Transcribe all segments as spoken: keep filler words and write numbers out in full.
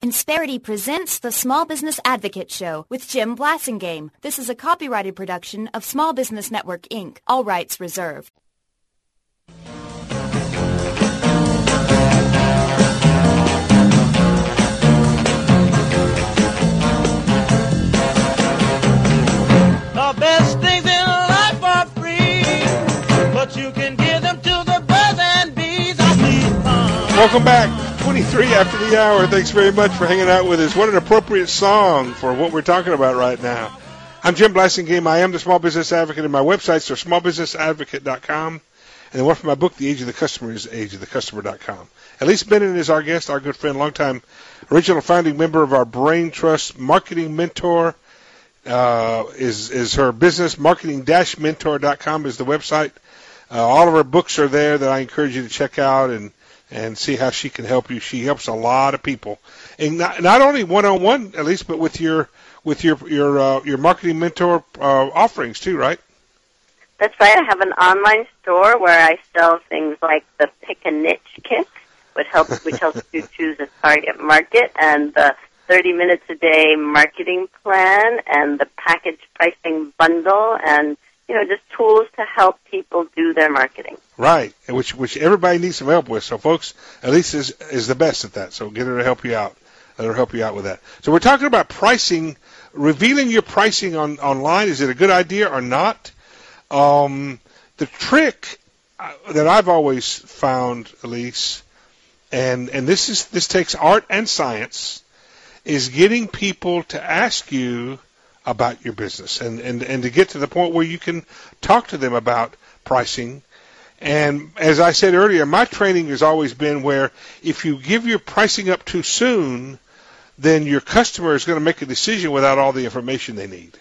Insperity presents the Small Business Advocate Show with Jim Blasingame. This is a copyrighted production of Small Business Network, Incorporated. All rights reserved. The best things in life are free, but you can give them to the birds and bees. I need fun. Welcome back. twenty-three after the hour. Thanks very much for hanging out with us. What an appropriate song for what we're talking about right now. I'm Jim Blasingame. I am the Small Business Advocate, and my websites are small business advocate dot com. And the one for my book, The Age of the Customer, is age of the customer dot com. Elise Bennett is our guest, our good friend, longtime original founding member of our Brain Trust Marketing Mentor. Uh, is is her business. marketing dash mentor dot com is the website. Uh, all of her books are there that I encourage you to check out and and see how she can help you. She helps a lot of people, and not, not only one-on-one, at least, but with your with your your uh, your marketing mentor uh, offerings too, right? That's right. I have an online store where I sell things like the Pick a Niche Kit, which helps which helps you choose a target market, and the thirty minutes a day marketing plan, and the package pricing bundle, and you know, just tools to help people do their marketing. Right, which which everybody needs some help with. So, folks, Elise is, is the best at that. So get her to help you out. Let her help you out with that. So we're talking about pricing, revealing your pricing on online. Is it a good idea or not? Um, the trick that I've always found, Elise, and and this is this takes art and science, is getting people to ask you about your business and, and, and to get to the point where you can talk to them about pricing. And as I said earlier, my training has always been where if you give your pricing up too soon, then your customer is going to make a decision without all the information they need.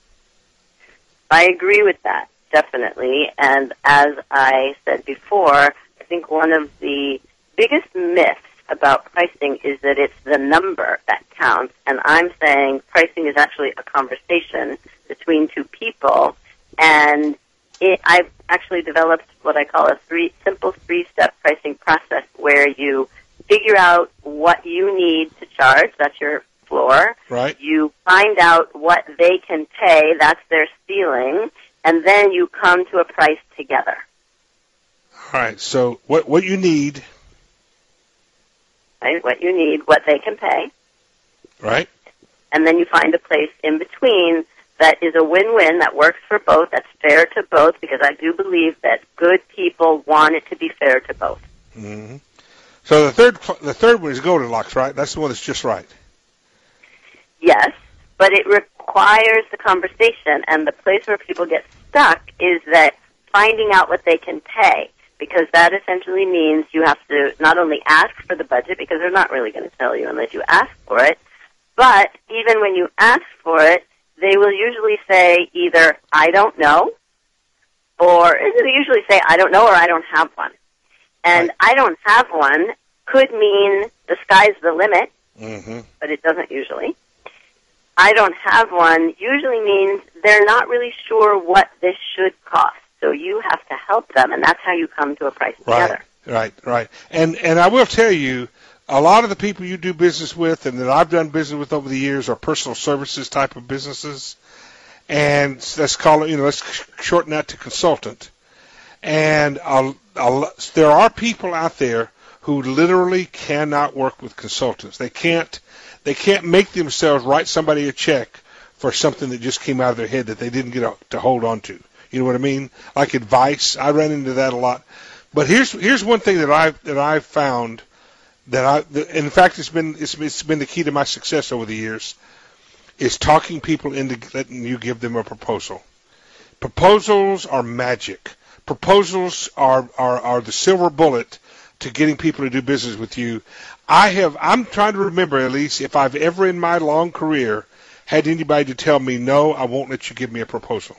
I agree with that, definitely. And as I said before, I think one of the biggest myths about pricing is that it's the number that counts, and I'm saying pricing is actually a conversation between two people, and it, I've actually developed what I call a three simple three-step pricing process where you figure out what you need to charge, that's your floor, right. You find out what they can pay, that's their ceiling, and then you come to a price together. All right, so what what you need... Right, what you need, what they can pay. Right. And then you find a place in between that is a win-win, that works for both, that's fair to both, because I do believe that good people want it to be fair to both. Mm-hmm. So the third the third one is Goldilocks, right? That's the one that's just right. Yes, but it requires the conversation, and the place where people get stuck is that finding out what they can pay. Because that essentially means you have to not only ask for the budget, because they're not really going to tell you unless you ask for it, but even when you ask for it, they will usually say either, I don't know, or they usually say, I don't know, or I don't have one. And right. I don't have one could mean the sky's the limit, mm-hmm. but it doesn't usually. I don't have one usually means they're not really sure what this should cost. So you have to help them, and that's how you come to a price together. Right, right, right. And and I will tell you, a lot of the people you do business with and that I've done business with over the years are personal services type of businesses. And let's call it, you know, let's shorten that to consultant. And I'll, I'll, there are people out there who literally cannot work with consultants. They can't, they can't make themselves write somebody a check for something that just came out of their head that they didn't get a, to hold on to. You know what I mean? Like advice. I ran into that a lot. But here's here's one thing that I that I've found that I that, in fact it's been it's, it's been the key to my success over the years is talking people into letting you give them a proposal. Proposals are magic. Proposals are are, are the silver bullet to getting people to do business with you. I have I'm trying to remember at least if I've ever in my long career had anybody to tell me no, I won't let you give me a proposal.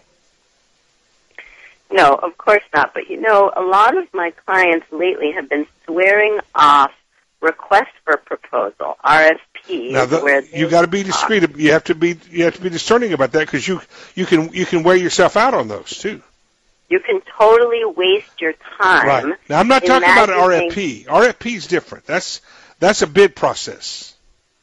No, of course not. But, you know, a lot of my clients lately have been swearing off requests for proposal, R F P. Now, the, you got to be discreet. You have to be you have to be discerning about that because you you can you can wear yourself out on those too. You can totally waste your time. Right. Now, I'm not talking about an R F P. R F P is different. That's that's a bid process.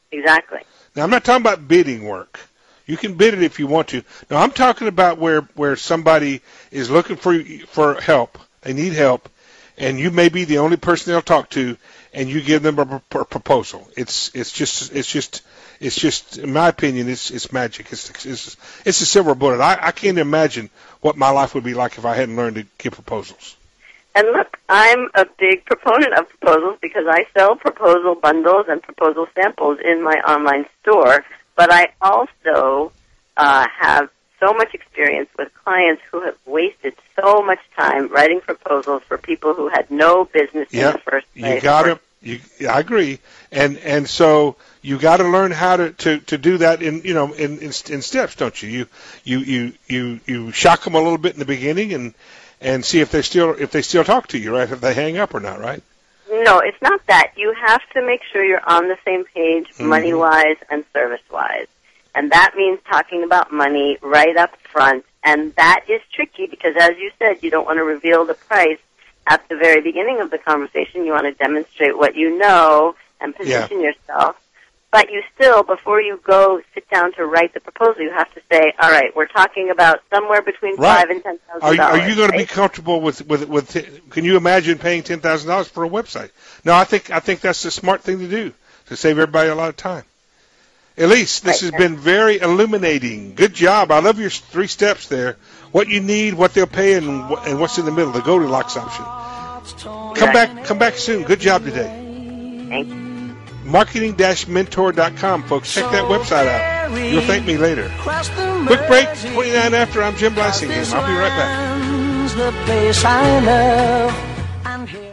Exactly. Now, I'm not talking about bidding work. You can bid it if you want to. No, I'm talking about where, where somebody is looking for for help. They need help, and you may be the only person they'll talk to, and you give them a, a proposal. It's it's just it's just it's just in my opinion, it's it's magic. It's it's it's a silver bullet. I, I can't imagine what my life would be like if I hadn't learned to give proposals. And look, I'm a big proponent of proposals because I sell proposal bundles and proposal samples in my online store. But I also uh, have so much experience with clients who have wasted so much time writing proposals for people who had no business yep. in the first place. You got to. You, I agree, and and so you got to learn how to, to, to do that in you know in, in in steps, don't you? You you you you you shock them a little bit in the beginning, and and see if they still if they still talk to you, right? If they hang up or not, right? No, it's not that. You have to make sure you're on the same page, mm-hmm. money-wise and service-wise. And that means talking about money right up front. And that is tricky because, as you said, you don't want to reveal the price at the very beginning of the conversation. You want to demonstrate what you know and position yeah. yourself. But you still, before you go sit down to write the proposal, you have to say, all right, we're talking about somewhere between right. five and ten thousand dollars. Are, are you going right? to be comfortable with, with, with, can you imagine paying ten thousand dollars for a website? No, I think, I think that's the smart thing to do to save everybody a lot of time. Elise, this right. has been very illuminating. Good job. I love your three steps there. What you need, what they'll pay, and, and what's in the middle, the Goldilocks option. Come back, come back soon. Good job today. Thank you. marketing dash mentor dot com, folks. Check that website out. You'll thank me later. Quick break, twenty-nine after. I'm Jim Blasingame. I'll be right back. The place I love, and here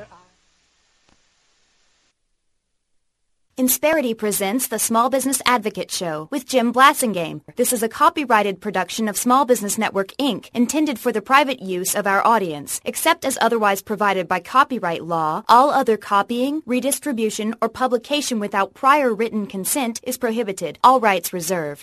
Insperity presents the Small Business Advocate Show with Jim Blasingame. This is a copyrighted production of Small Business Network, Incorporated, intended for the private use of our audience. Except as otherwise provided by copyright law, all other copying, redistribution, or publication without prior written consent is prohibited. All rights reserved.